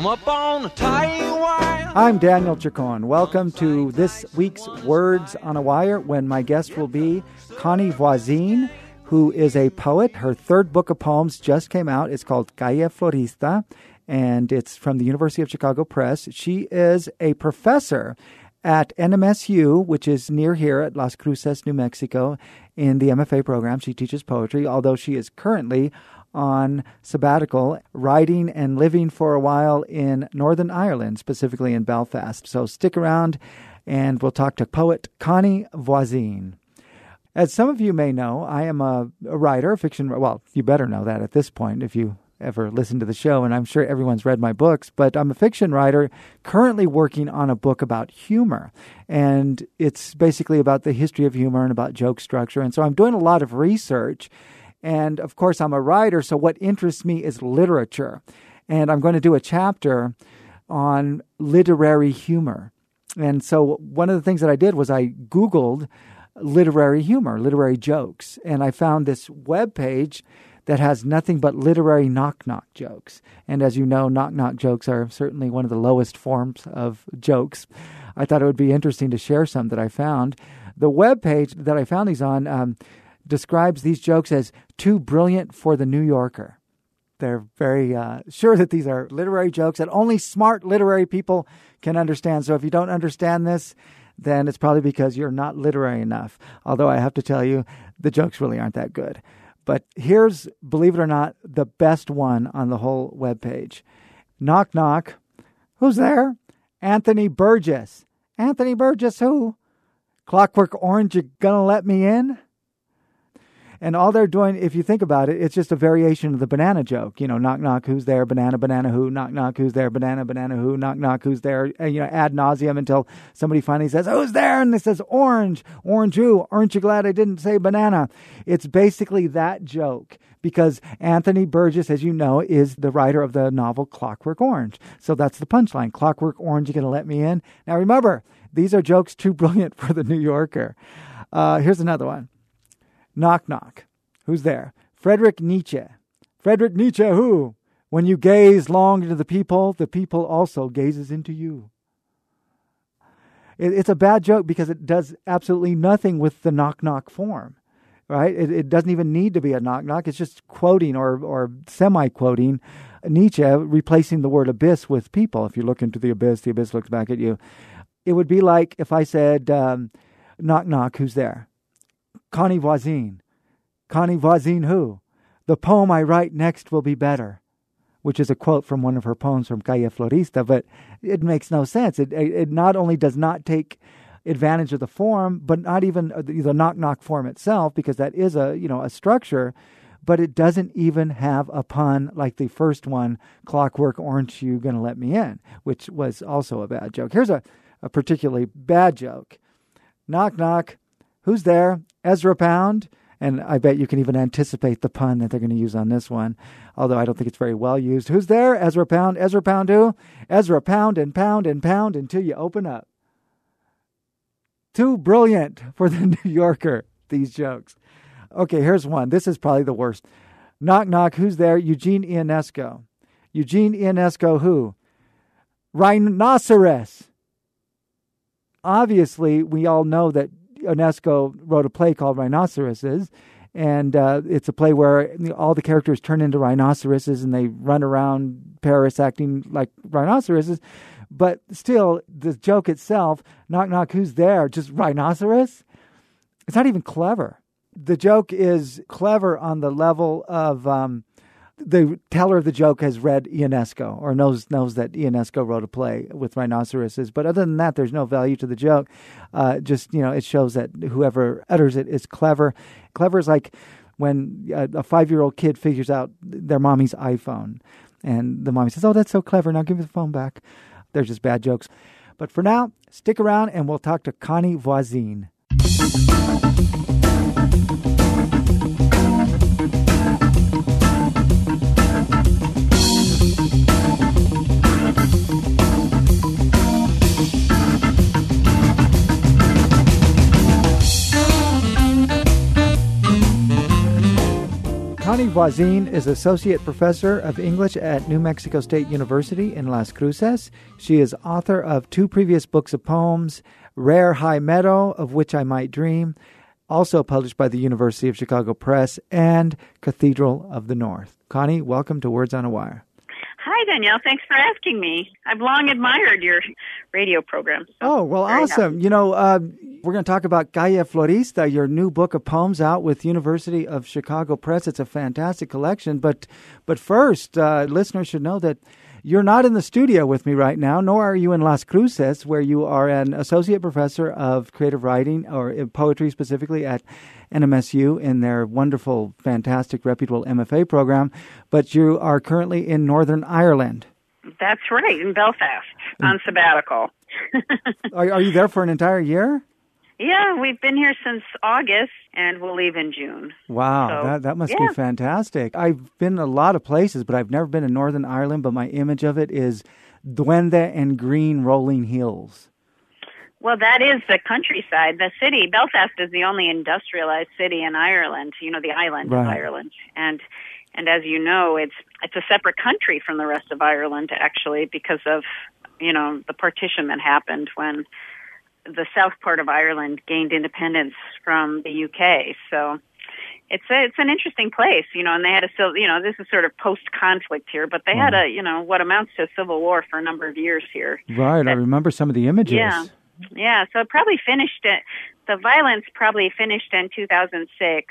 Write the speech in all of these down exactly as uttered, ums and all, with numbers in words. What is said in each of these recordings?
Come up on a tight wire. I'm Daniel Chacon. Welcome to this week's Words on a Wire, when my guest will be Connie Voisin, who is a poet. Her third book of poems just came out. It's called Calle Florista, and it's from the University of Chicago Press. She is a professor at N M S U, which is near here at Las Cruces, New Mexico, in the M F A program. She teaches poetry, although she is currently on sabbatical, writing and living for a while in Northern Ireland, specifically in Belfast. So stick around, and we'll talk to poet Connie Voisin. As some of you may know, I am a, a writer, a fiction. Well, you better know that at this point if you ever listen to the show, and I'm sure everyone's read my books, but I'm a fiction writer currently working on a book about humor. And it's basically about the history of humor and about joke structure. And so I'm doing a lot of research. And of course, I'm a writer, so what interests me is literature. And I'm going to do a chapter on literary humor. And so one of the things that I did was I Googled literary humor, literary jokes. And I found this webpage that has nothing but literary knock-knock jokes. And as you know, knock-knock jokes are certainly one of the lowest forms of jokes. I thought it would be interesting to share some that I found. The webpage that I found these on um, describes these jokes as too brilliant for the New Yorker. They're very uh, sure that these are literary jokes that only smart literary people can understand. So if you don't understand this, then it's probably because you're not literary enough. Although I have to tell you, the jokes really aren't that good. But here's, believe it or not, the best one on the whole webpage. Knock, knock. Who's there? Anthony Burgess. Anthony Burgess who? Clockwork Orange, you gonna let me in? And all they're doing, if you think about it, it's just a variation of the banana joke. You know, knock, knock, who's there? Banana, banana, who? Knock, knock, who's there? Banana, banana, who? Knock, knock, who's there? And, you know, ad nauseum until somebody finally says, who's there? And it says, orange. Orange who? Aren't you glad I didn't say banana? It's basically that joke because Anthony Burgess, as you know, is the writer of the novel Clockwork Orange. So that's the punchline. Clockwork Orange, you going to let me in? Now remember, these are jokes too brilliant for the New Yorker. Uh, here's another one. Knock, knock. Who's there? Friedrich Nietzsche. Friedrich Nietzsche who? When you gaze long into the people, the people also gazes into you. It, it's a bad joke because it does absolutely nothing with the knock, knock form, right? It, it doesn't even need to be a knock, knock. It's just quoting or, or semi-quoting Nietzsche, replacing the word abyss with people. If you look into the abyss, the abyss looks back at you. It would be like if I said, um, knock, knock, who's there? Connie Voisin. Connie Voisin who? The poem I write next will be better, which is a quote from one of her poems from Calle Florista, but it makes no sense. It, it not only does not take advantage of the form, but not even the knock-knock form itself, because that is a, you know, a structure, but it doesn't even have a pun like the first one, Clockwork Orange, you gonna let me in, which was also a bad joke. Here's a, a particularly bad joke. Knock, knock. Who's there? Ezra Pound. And I bet you can even anticipate the pun that they're going to use on this one, although I don't think it's very well used. Who's there? Ezra Pound. Ezra Pound who? Ezra Pound and pound and pound until you open up. Too brilliant for the New Yorker, these jokes. Okay, here's one. This is probably the worst. Knock, knock. Who's there? Eugene Ionesco. Eugene Ionesco who? Rhinoceros. Obviously, we all know that Ionesco wrote a play called Rhinoceroses, and uh, it's a play where all the characters turn into rhinoceroses and they run around Paris acting like rhinoceroses. But still, the joke itself, knock, knock, who's there? Just rhinoceros? It's not even clever. The joke is clever on the level of um, the teller of the joke has read Ionesco or knows knows that Ionesco wrote a play with rhinoceroses. But other than that, there's no value to the joke. Uh, just, you know, it shows that whoever utters it is clever. Clever is like when a, a five-year-old kid figures out their mommy's iPhone. And the mommy says, oh, that's so clever. Now give me the phone back. They're just bad jokes. But for now, stick around and we'll talk to Connie Voisin. Connie Voisin is Associate Professor of English at New Mexico State University in Las Cruces. She is author of two previous books of poems, Rare High Meadow, Of Which I Might Dream, also published by the University of Chicago Press, and Cathedral of the North. Connie, welcome to Words on a Wire. Hi, Danielle. Thanks for asking me. I've long admired your radio program. So oh, well, awesome. Happy. You know, uh, we're going to talk about Calle Florista, your new book of poems out with University of Chicago Press. It's a fantastic collection. But but first, uh, listeners should know that you're not in the studio with me right now, nor are you in Las Cruces, where you are an associate professor of creative writing, or poetry specifically, at N M S U in their wonderful, fantastic, reputable M F A program. But you are currently in Northern Ireland. That's right, in Belfast, on sabbatical. are, are you there for an entire year? Yeah, we've been here since August, and we'll leave in June. Wow, so, that that must yeah. be fantastic. I've been a lot of places, but I've never been in Northern Ireland, but my image of it is Duende and green rolling hills. Well, that is the countryside. The city, Belfast, is the only industrialized city in Ireland, you know, the island right. of Ireland. And and as you know, it's it's a separate country from the rest of Ireland, actually, because of, you know, the partition that happened when the south part of Ireland gained independence from the U K. So it's a, it's an interesting place, you know, and they had a still, you know, this is sort of post-conflict here, but they wow. had a, you know, what amounts to a civil war for a number of years here. Right, that, I remember some of the images. Yeah, yeah. So it probably finished, it, the violence probably finished in two thousand six,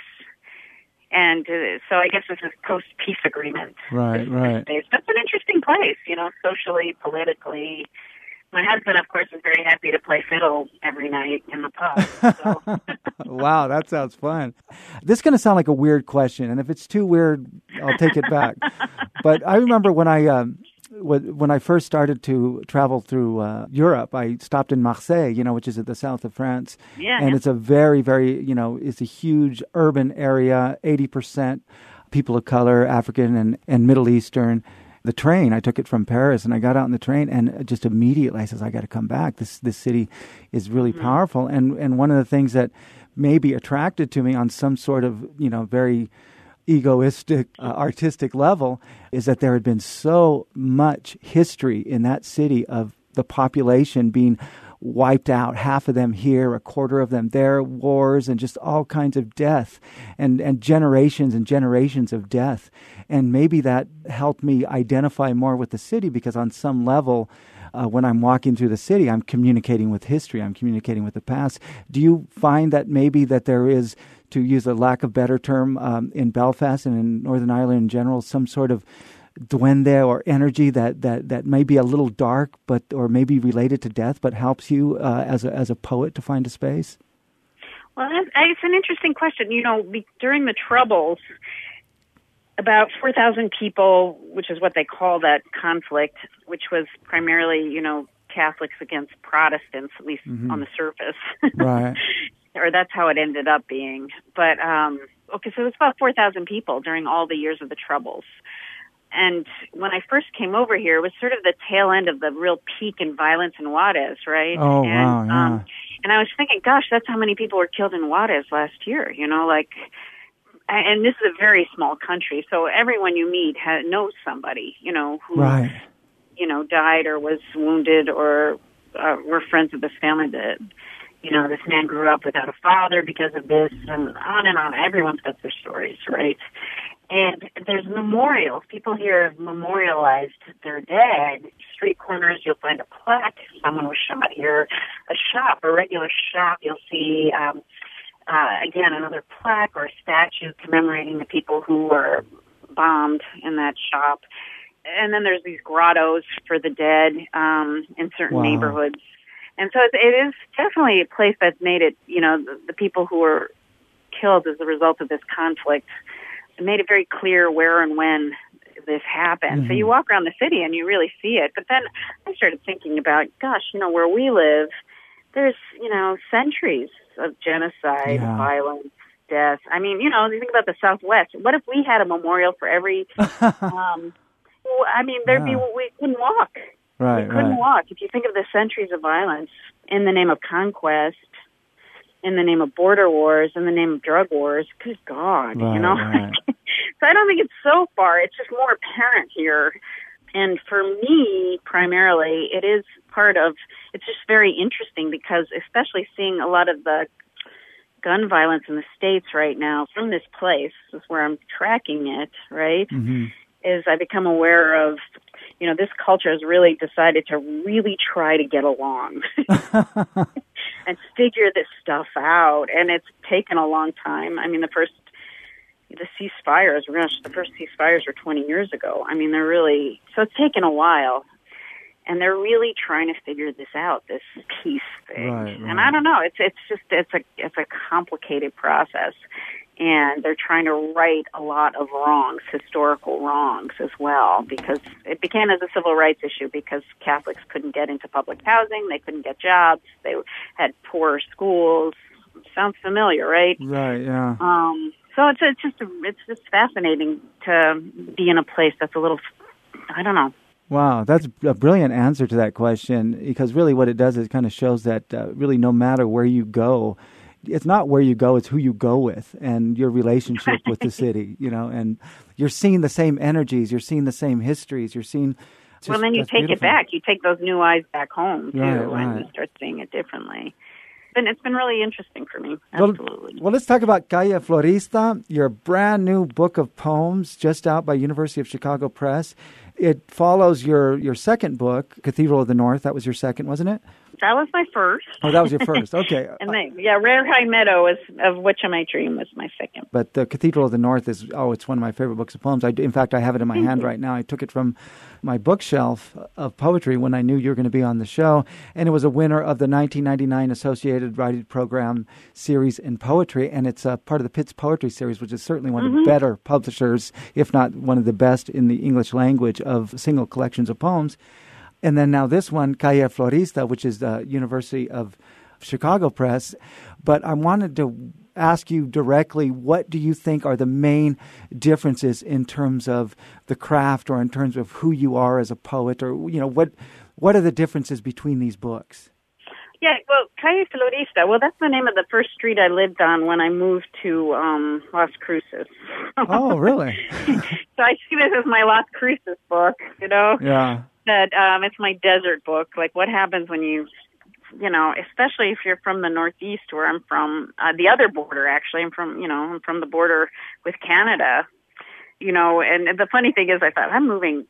and uh, so I guess this is post-peace agreement. Right, right. That's an interesting place, you know, socially, politically. My husband, of course, is very happy to play fiddle every night in the pub. So. Wow, that sounds fun. This is going to sound like a weird question, and if it's too weird, I'll take it back. But I remember when I um, when I first started to travel through uh, Europe, I stopped in Marseille, you know, which is at the south of France. Yeah. And it's a very, very, you know, it's a huge urban area, eighty percent people of color, African and, and Middle Eastern. The train, I took it from Paris, and I got out on the train, and just immediately I says, I got to come back. This this city is really mm-hmm. powerful. And and one of the things that maybe attracted to me on some sort of, you know, very egoistic, uh, artistic level is that there had been so much history in that city of the population being wiped out, half of them here, a quarter of them there, wars and just all kinds of death and, and generations and generations of death. And maybe that helped me identify more with the city because on some level, uh, when I'm walking through the city, I'm communicating with history, I'm communicating with the past. Do you find that maybe that there is, to use a lack of better term, um, in Belfast and in Northern Ireland in general, some sort of duende or energy that, that, that may be a little dark, but or maybe related to death, but helps you uh, as a as a poet to find a space? Well, it's an interesting question. You know, during the Troubles, about four thousand people, which is what they call that conflict, which was primarily, you know, Catholics against Protestants, at least mm-hmm. on the surface. Right. Or that's how it ended up being. But, um, okay, so it was about four thousand people during all the years of the Troubles. And when I first came over here, it was sort of the tail end of the real peak in violence in Juarez, right? Oh, and, wow, yeah. Um, and I was thinking, gosh, that's how many people were killed in Juarez last year, you know, like, and this is a very small country, so everyone you meet ha- knows somebody, you know, who, right. you know, died or was wounded or uh, were friends of this family that, you know, this man grew up without a father because of this, and on and on. Everyone's got their stories, right? And there's memorials. People here have memorialized their dead. Street corners, you'll find a plaque. Someone was shot here. A shop, a regular shop, you'll see, um, uh, again, another plaque or a statue commemorating the people who were bombed in that shop. And then there's these grottos for the dead um, in certain wow. neighborhoods. And so it is definitely a place that's made it, you know, the, the people who were killed as a result of this conflict, it made it very clear where and when this happened. Mm-hmm. So you walk around the city and you really see it. But then I started thinking about, gosh, you know, where we live, there's, you know, centuries of genocide, yeah. violence, death. I mean, you know, you think about the Southwest. What if we had a memorial for every, um, I mean, there'd yeah. be, we couldn't walk. Right, we couldn't right. walk. If you think of the centuries of violence in the name of conquest, in the name of border wars, in the name of drug wars, good God, right, you know? Right. So I don't think it's so far. It's just more apparent here. And for me, primarily, it is part of, it's just very interesting because especially seeing a lot of the gun violence in the States right now from this place, this is where I'm tracking it, right, mm-hmm. is I become aware of, you know, this culture has really decided to really try to get along and figure this stuff out. And it's taken a long time. I mean, the first, the ceasefires, gosh, the first ceasefires were twenty years ago. I mean, they're really, so it's taken a while. And they're really trying to figure this out, this peace thing. Right, right. And I don't know, it's it's just, it's a it's a complicated process. And they're trying to right a lot of wrongs, historical wrongs as well, because it began as a civil rights issue because Catholics couldn't get into public housing, they couldn't get jobs, they had poor schools. Sounds familiar, right? Right, yeah. Um, so it's it's just it's just fascinating to be in a place that's a little, I don't know. Wow, that's a brilliant answer to that question, because really what it does is it kind of shows that uh, really no matter where you go, it's not where you go, it's who you go with and your relationship with the city, you know, and you're seeing the same energies, you're seeing the same histories, you're seeing... Just, well, then you take beautiful. it back. You take those new eyes back home, too, right, and right. you start seeing it differently. And it's been really interesting for me, absolutely. Well, well, let's talk about Calle Florista, your brand new book of poems just out by University of Chicago Press. It follows your, your second book, Cathedral of the North. That was your second, wasn't it? That was my first. Oh, that was your first. Okay. and then, yeah, Rare High Meadow is, of Which Am I Dream was my second. But the Cathedral of the North is, oh, it's one of my favorite books of poems. I, in fact, I have it in my Thank hand you. right now. I took it from my bookshelf of poetry when I knew you were going to be on the show. And it was a winner of the nineteen ninety-nine Associated Writing Program series in poetry. And it's a part of the Pitts Poetry Series, which is certainly one mm-hmm. of the better publishers, if not one of the best in the English language of single collections of poems. And then now this one, Calle Florista, which is the University of Chicago Press. But I wanted to ask you directly, what do you think are the main differences in terms of the craft or in terms of who you are as a poet? Or, you know, what what are the differences between these books? Yeah, well, Calle Florista, well, that's the name of the first street I lived on when I moved to um, Las Cruces. Oh, really? So I see this as my Las Cruces book, you know? Yeah. That um, it's my desert book. Like, what happens when you, you know, especially if you're from the Northeast, where I'm from, uh, the other border, actually. I'm from, you know, I'm from the border with Canada, you know, and the funny thing is I thought, I'm moving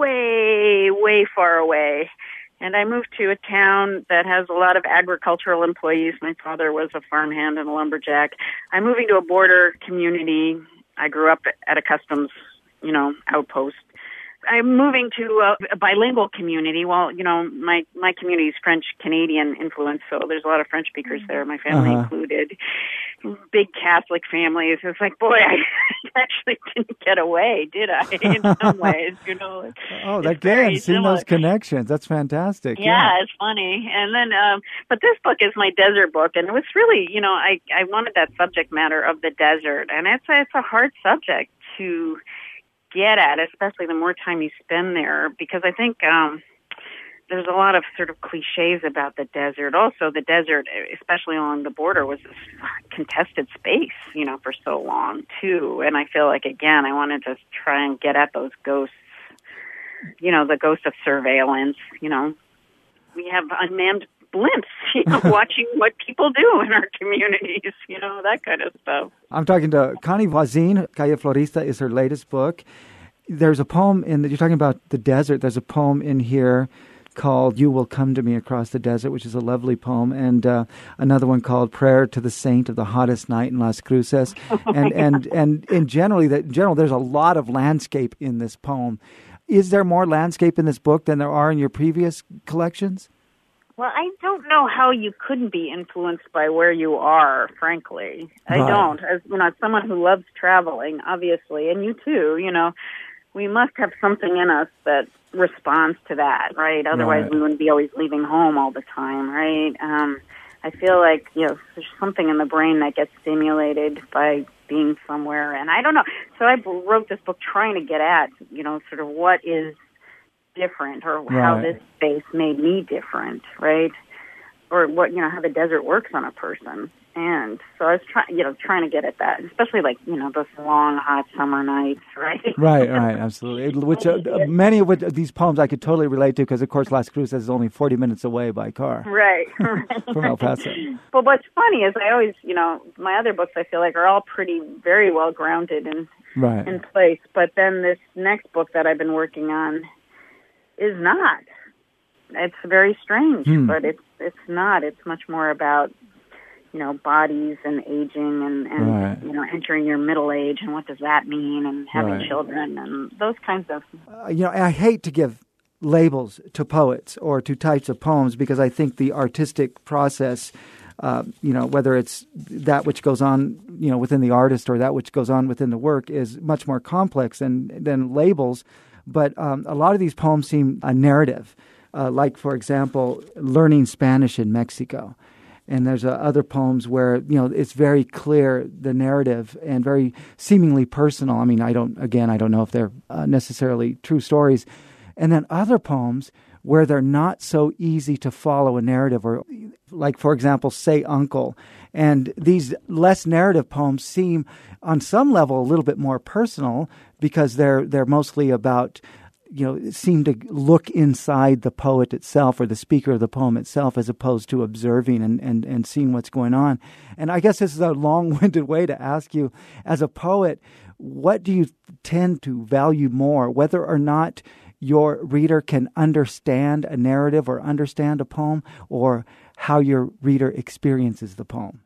way, way far away. And I moved to a town that has a lot of agricultural employees. My father was a farmhand and a lumberjack. I'm moving to a border community. I grew up at a customs, you know, outpost. I'm moving to a, a bilingual community. Well, you know, my, my community is French-Canadian influence, so there's a lot of French speakers there, my family uh-huh. included. Big Catholic families. It's like, boy, I actually didn't get away, did I, in some ways, you know. Oh, again, seeing those connections. That's fantastic. Yeah, yeah, it's funny. And then, um, but this book is my desert book, and it was really, you know, I, I wanted that subject matter of the desert, and it's a, it's a hard subject to get at, especially the more time you spend there, because I think um, there's a lot of sort of cliches about the desert. Also, the desert, especially along the border, was this contested space, you know, for so long, too. And I feel like, again, I wanted to try and get at those ghosts, you know, the ghost of surveillance, you know. We have unmanned blimps, you know, watching what people do in our communities, you know, that kind of stuff. I'm talking to Connie Voisin. Calle Florista is her latest book. There's a poem in that you're talking about the desert. There's a poem in here called You Will Come to Me Across the Desert, which is a lovely poem, and uh, another one called Prayer to the Saint of the Hottest Night in Las Cruces. And and and in generally that in general there's a lot of landscape in this poem. Is there more landscape in this book than there are in your previous collections? Well, I don't know how you couldn't be influenced by where you are, frankly. I right. don't. As you know, as someone who loves traveling, obviously, and you too, you know, we must have something in us that responds to that, right? Otherwise, right. we wouldn't be always leaving home all the time, right? Um, I feel like, you know, there's something in the brain that gets stimulated by being somewhere, and I don't know. So I wrote this book trying to get at, you know, sort of what is different, or right. how this space made me different, right? Or what, you know, how the desert works on a person. And so I was trying, you know, trying to get at that, especially like, you know, those long, hot summer nights, right? Right, right, absolutely. Which uh, many of which, these poems I could totally relate to because, of course, Las Cruces is only forty minutes away by car. Right, right. From El Paso. But what's funny is I always, you know, my other books I feel like are all pretty, very well grounded in, right. in place. But then this next book that I've been working on is not. It's very strange, hmm. but it's it's not. It's much more about, you know, bodies and aging and, and right. you know, entering your middle age and what does that mean and having right. children and those kinds of... Uh, you know, I hate to give labels to poets or to types of poems because I think the artistic process, uh, you know, whether it's that which goes on, you know, within the artist or that which goes on within the work is much more complex than, than labels. But um, a lot of these poems seem a narrative, uh, like, for example, learning Spanish in Mexico. And there's uh, other poems where, you know, it's very clear, the narrative, and very seemingly personal. I mean, I don't, again, I don't know if they're uh, necessarily true stories. And then other poems where they're not so easy to follow a narrative, or like, for example, Say Uncle. And these less narrative poems seem, on some level, a little bit more personal because they're they're mostly about, you know, seem to look inside the poet itself or the speaker of the poem itself as opposed to observing and, and, and seeing what's going on. And I guess this is a long-winded way to ask you, as a poet, what do you tend to value more, whether or not your reader can understand a narrative or understand a poem, or how your reader experiences the poem?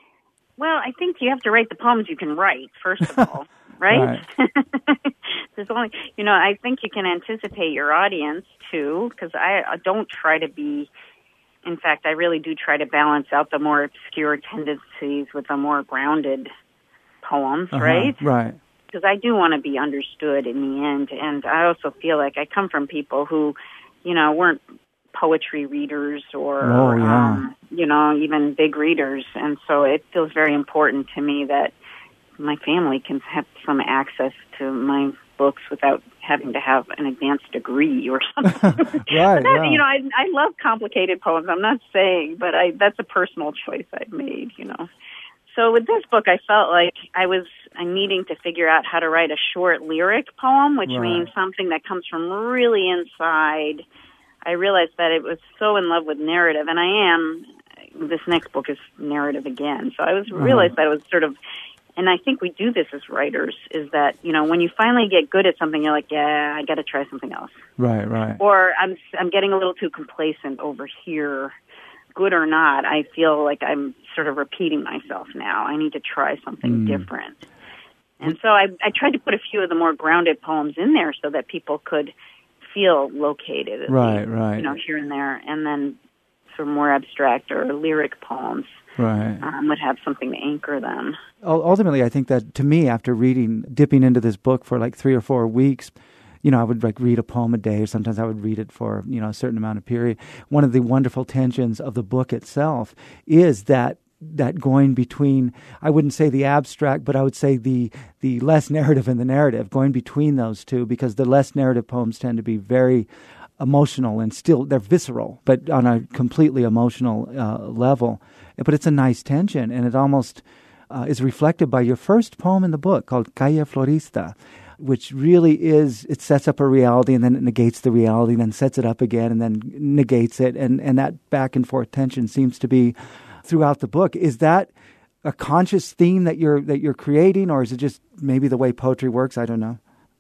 Well, I think you have to write the poems you can write, first of all, right? right. There's only, you know, I think you can anticipate your audience, too, because I, I don't try to be, in fact, I really do try to balance out the more obscure tendencies with the more grounded poems, uh-huh, right? Right. Because I do want to be understood in the end, and I also feel like I come from people who, you know, weren't poetry readers or, oh, yeah. um, you know, even big readers, and so it feels very important to me that my family can have some access to my books without having to have an advanced degree or something. right, that, yeah. You know, I, I love complicated poems. I'm not saying, but I that's a personal choice I've made, you know. So with this book, I felt like I was needing to figure out how to write a short lyric poem, which right. means something that comes from really inside. I realized that it was so in love with narrative, and I am. This next book is narrative again. So I was uh-huh. realized that it was sort of, and I think we do this as writers, is that, you know, when you finally get good at something, you're like, yeah, I got to try something else. Right, right. Or I'm I'm getting a little too complacent over here. Good or not, I feel like I'm sort of repeating myself now. I need to try something mm. different. And so I, I tried to put a few of the more grounded poems in there so that people could feel located, right, least, right. you know, here and there. And then sort of more abstract or lyric poems right. um, would have something to anchor them. Ultimately, I think that, to me, after reading, dipping into this book for like three or four weeks, you know, I would like read a poem a day, or sometimes I would read it for, you know, a certain amount of period. One of the wonderful tensions of the book itself is that that going between, I wouldn't say the abstract, but I would say the the less narrative and the narrative, going between those two, because the less narrative poems tend to be very emotional and still, they're visceral, but on a completely emotional uh, level. But it's a nice tension, and it almost uh, is reflected by your first poem in the book called Calle Florista, which really is, it sets up a reality and then it negates the reality, then sets it up again and then negates it. And, and that back and forth tension seems to be throughout the book. Is that a conscious theme that you're that you're creating, or is it just maybe the way poetry works? I don't know.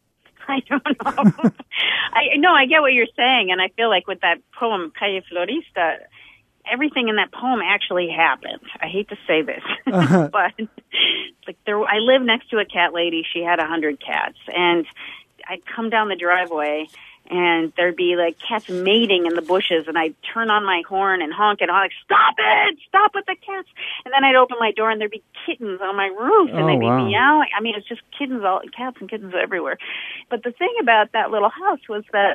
I don't know. I no, I get what you're saying, and I feel like with that poem, Calle Florista, everything in that poem actually happened. I hate to say this, uh-huh. but like there, I live next to a cat lady. She had a hundred cats, and I'd come down the driveway, and there'd be like cats mating in the bushes, and I'd turn on my horn and honk, and I'm like, "Stop it! Stop with the cats!" And then I'd open my door, and there'd be kittens on my roof, and oh, they'd be wow. meowing. I mean, it's just kittens, all cats and kittens everywhere. But the thing about that little house was that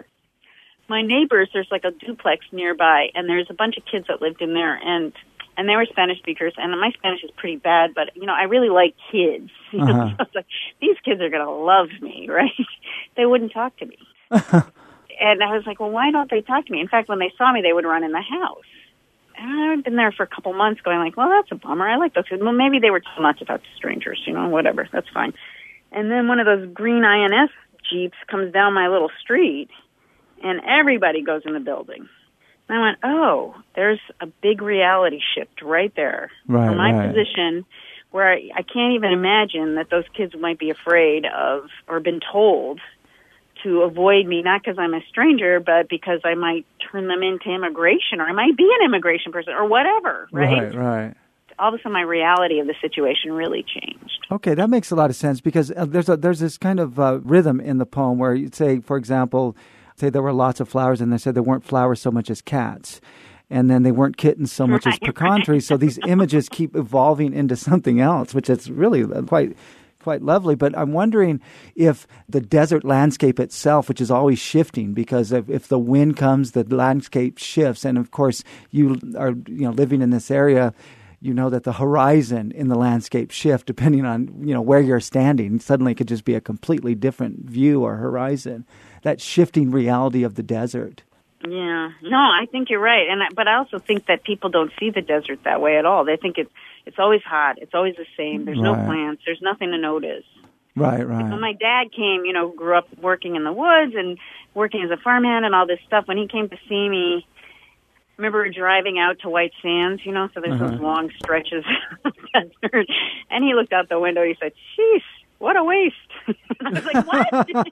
my neighbors, there's like a duplex nearby, and there's a bunch of kids that lived in there, and and they were Spanish speakers, and my Spanish is pretty bad, but, you know, I really like kids. You know, uh-huh. so it's like, these kids are going to love me, right? They wouldn't talk to me. And I was like, well, why don't they talk to me? In fact, when they saw me, they would run in the house. and I've been there for a couple months going like, well, that's a bummer. I like those kids. Well, maybe they were too much about to strangers, you know, whatever. That's fine. And then one of those green I N S Jeeps comes down my little street, and everybody goes in the building. And I went, oh, there's a big reality shift right there. Right, from my right. position where I, I can't even imagine that those kids might be afraid of or been told to avoid me, not because I'm a stranger, but because I might turn them into immigration, or I might be an immigration person, or whatever, right? Right, right. All of a sudden, my reality of the situation really changed. Okay, that makes a lot of sense, because uh, there's a, there's this kind of uh, rhythm in the poem where you'd say, for example, say there were lots of flowers, and they said there weren't flowers so much as cats. And then they weren't kittens so much Right, as pecan trees. So these images keep evolving into something else, which is really quite quite lovely. But I'm wondering if the desert landscape itself, which is always shifting, because if, if the wind comes, the landscape shifts. And of course, you are you know living in this area, you know that the horizon in the landscape shift depending on you know where you're standing. Suddenly, it could just be a completely different view or horizon. That shifting reality of the desert. Yeah, no, I think you're right, and I, but I also think that people don't see the desert that way at all. They think it's it's always hot, it's always the same. There's no Right. plants, there's nothing to notice. Right, right. When my dad came, you know, grew up working in the woods and working as a farmhand and all this stuff. When he came to see me, I remember driving out to White Sands, you know, so there's Uh-huh. those long stretches of desert, and he looked out the window. He said, "Jeez, what a waste!" And I was like, "What?"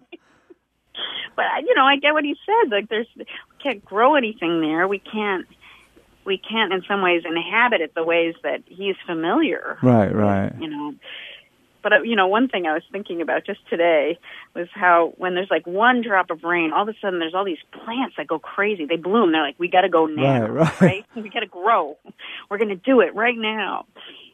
But you know, I get what he said. Like, there's we can't grow anything there. We can't, we can't in some ways inhabit it the ways that he's familiar. Right, right. You know, but uh, you know, one thing I was thinking about just today was how when there's like one drop of rain, all of a sudden there's all these plants that go crazy. They bloom. They're like, we got to go now, Right, right. right? We got to grow. We're going to do it right now.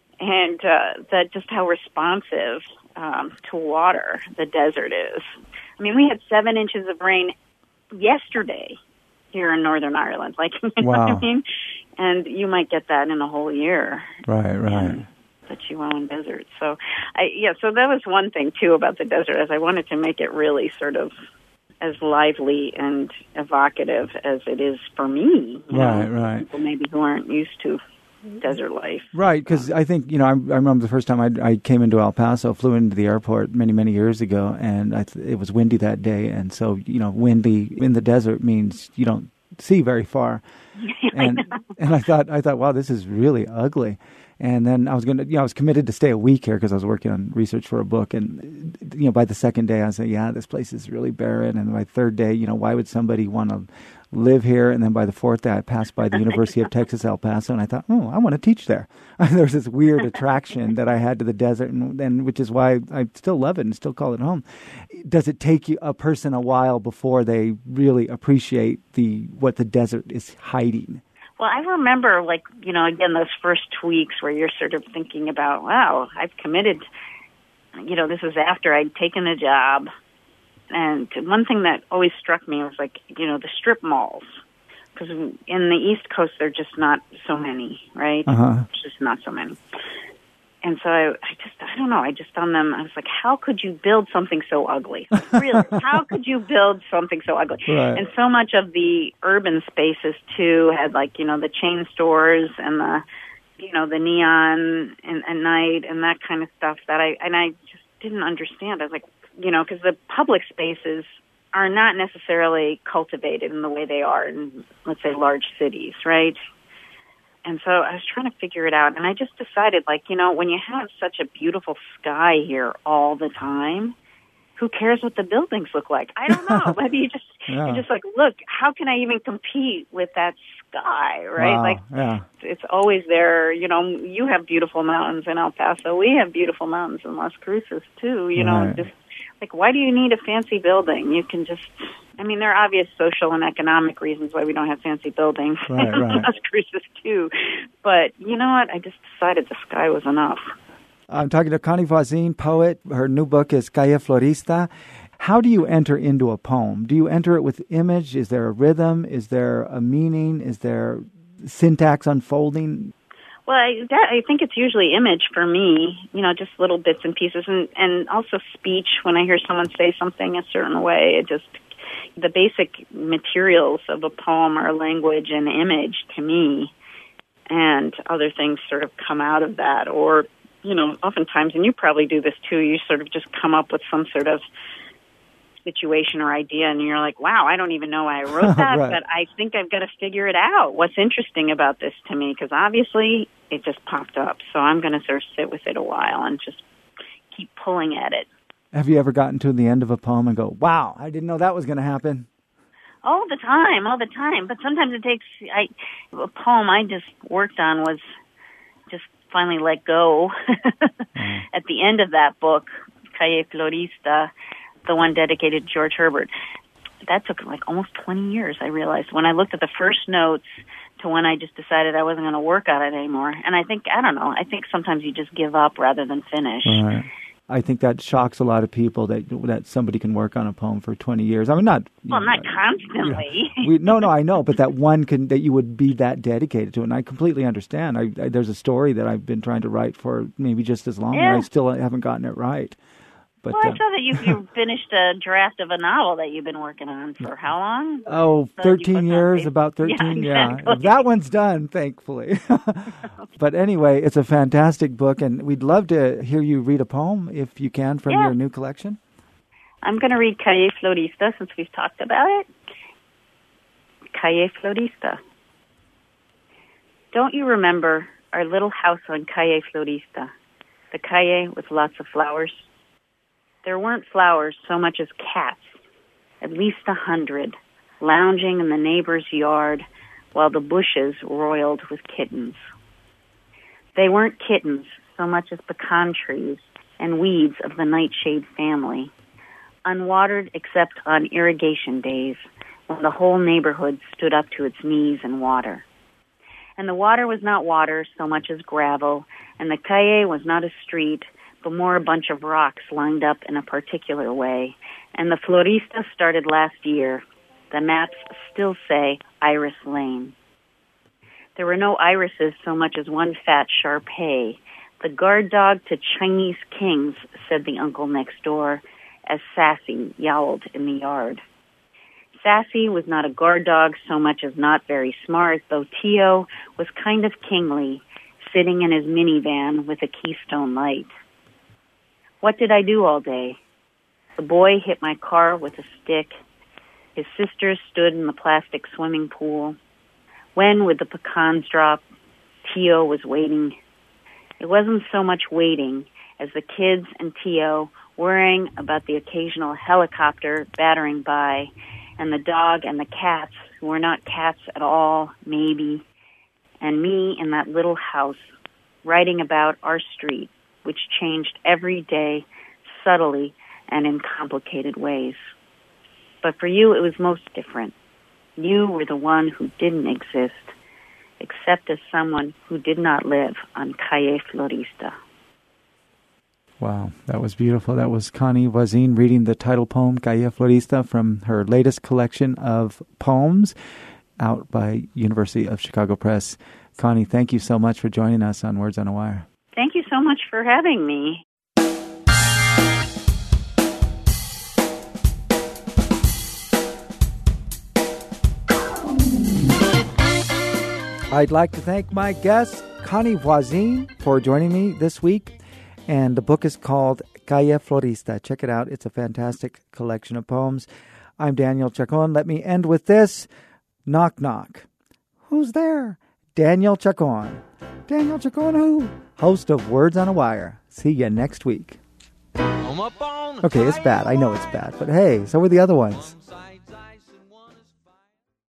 And uh, that just how responsive um, to water the desert is. I mean, we had seven inches of rain yesterday here in Northern Ireland. Like, you know Wow. what I mean? And you might get that in a whole year. Right, right. In the Chihuahuan Desert. So, I, yeah, so that was one thing, too, about the desert, as I wanted to make it really sort of as lively and evocative as it is for me. You Right, know, right. people maybe who aren't used to desert life. Right, because I think, you know, I, I remember the first time I, I came into El Paso, flew into the airport many, many years ago, and I th- it was windy that day. And so, you know, windy in the desert means you don't see very far. And and I thought, I thought, wow, this is really ugly. And then I was going to, you know, I was committed to stay a week here because I was working on research for a book. And, you know, by the second day, I was like, yeah, this place is really barren. And by the third day, you know, why would somebody want to live here? And then by the fourth day, I passed by the University of Texas, El Paso, and I thought, oh, I want to teach there. There's this weird attraction that I had to the desert, and, and which is why I still love it and still call it home. Does it take you, a person a while before they really appreciate the what the desert is hiding? Well, I remember, like, you know, again, those first weeks where you're sort of thinking about, wow, I've committed, you know, this is after I'd taken a job. And one thing that always struck me was, like, you know, the strip malls. Because in the East Coast, there are just not so many, right? Uh-huh. Just not so many. And so I, I just, I don't know, I just found them, I was like, how could you build something so ugly? Like, really, how could you build something so ugly? Right. And so much of the urban spaces, too, had, like, you know, the chain stores and the, you know, the neon and, and night and that kind of stuff that I, and I just didn't understand. I was like, you know, because the public spaces are not necessarily cultivated in the way they are in, let's say, large cities, right? And so I was trying to figure it out, and I just decided, like, you know, when you have such a beautiful sky here all the time, who cares what the buildings look like? I don't know. Maybe you just, Yeah. you're just like, look, how can I even compete with that sky, right? Wow, Like, yeah. it's always there. You know, you have beautiful mountains in El Paso. We have beautiful mountains in Las Cruces, too. You know, Right. just, like, why do you need a fancy building? You can just... I mean, there are obvious social and economic reasons why we don't have fancy buildings Right, in right. Las Cruces, too. But you know what? I just decided the sky was enough. I'm talking to Connie Voisin, poet. Her new book is Calle Florista. How do you enter into a poem? Do you enter it with image? Is there a rhythm? Is there a meaning? Is there syntax unfolding? Well, I, that, I think it's usually image for me, you know, just little bits and pieces, and, and also speech. When I hear someone say something a certain way, it just... The basic materials of a poem are language and image to me. and other things sort of come out of that. Or, you know, oftentimes, and you probably do this too, you sort of just come up with some sort of situation or idea, and you're like, wow, I don't even know why I wrote that, right. but I think I've got to figure it out. What's interesting about this to me? Because obviously it just popped up. So I'm going to sort of sit with it a while and just keep pulling at it. Have you ever gotten to the end of a poem and go, wow, I didn't know that was going to happen? All the time, all the time. But sometimes it takes, I, a poem I just worked on was just finally let go. mm. At the end of that book, Calle Florista, the one dedicated to George Herbert, that took like almost twenty years, I realized. When I looked at the first notes to when I just decided I wasn't going to work on it anymore. And I think, I don't know, I think sometimes you just give up rather than finish. Right. I think that shocks a lot of people that that somebody can work on a poem for twenty years. I mean, not well, know, not constantly. You know, we, no, no, I know, but that one can that you would be that dedicated to it, and I completely understand. I, I, there's a story that I've been trying to write for maybe just as long, yeah. and I still haven't gotten it right. But, well, I uh, saw that you, you finished a draft of a novel that you've been working on for how long? Oh, so thirteen years, about thirteen, yeah. Exactly. yeah. That one's done, thankfully. But anyway, it's a fantastic book, and we'd love to hear you read a poem, if you can, from yeah. your new collection. I'm going to read Calle Florista, since we've talked about it. Calle Florista. Don't you remember our little house on Calle Florista, the calle with lots of flowers? There weren't flowers so much as cats, at least a hundred, lounging in the neighbor's yard while the bushes roiled with kittens. They weren't kittens so much as pecan trees and weeds of the nightshade family, unwatered except on irrigation days when the whole neighborhood stood up to its knees in water. And the water was not water so much as gravel, and the calle was not a street, but more a bunch of rocks lined up in a particular way. And the Florista started last year. The maps still say Iris Lane. There were no irises so much as one fat Shar-Pei, the guard dog to Chinese kings, said the uncle next door, as Sassy yowled in the yard. Sassy was not a guard dog so much as not very smart, though Tio was kind of kingly, sitting in his minivan with a Keystone light. What did I do all day? The boy hit my car with a stick. His sister stood in the plastic swimming pool. When would the pecans drop? Tio was waiting. It wasn't so much waiting as the kids and Tio worrying about the occasional helicopter battering by, and the dog and the cats, who were not cats at all, maybe, and me in that little house, writing about our street, which changed every day, subtly and in complicated ways. But for you, it was most different. You were the one who didn't exist, except as someone who did not live on Calle Florista. Wow, that was beautiful. That was Connie Voisin reading the title poem, Calle Florista, from her latest collection of poems out by University of Chicago Press. Connie, thank you so much for joining us on Words on a Wire. Thank you so much for having me. I'd like to thank my guest, Connie Voisin, for joining me this week. And the book is called Calle Florista. Check it out. It's a fantastic collection of poems. I'm Daniel Chacon. Let me end with this. Knock, knock. Who's there? Daniel Chacon. Daniel Chacon who? Host of Words on a Wire. See you next week. Okay, it's bad. I know it's bad. But hey, so were the other ones.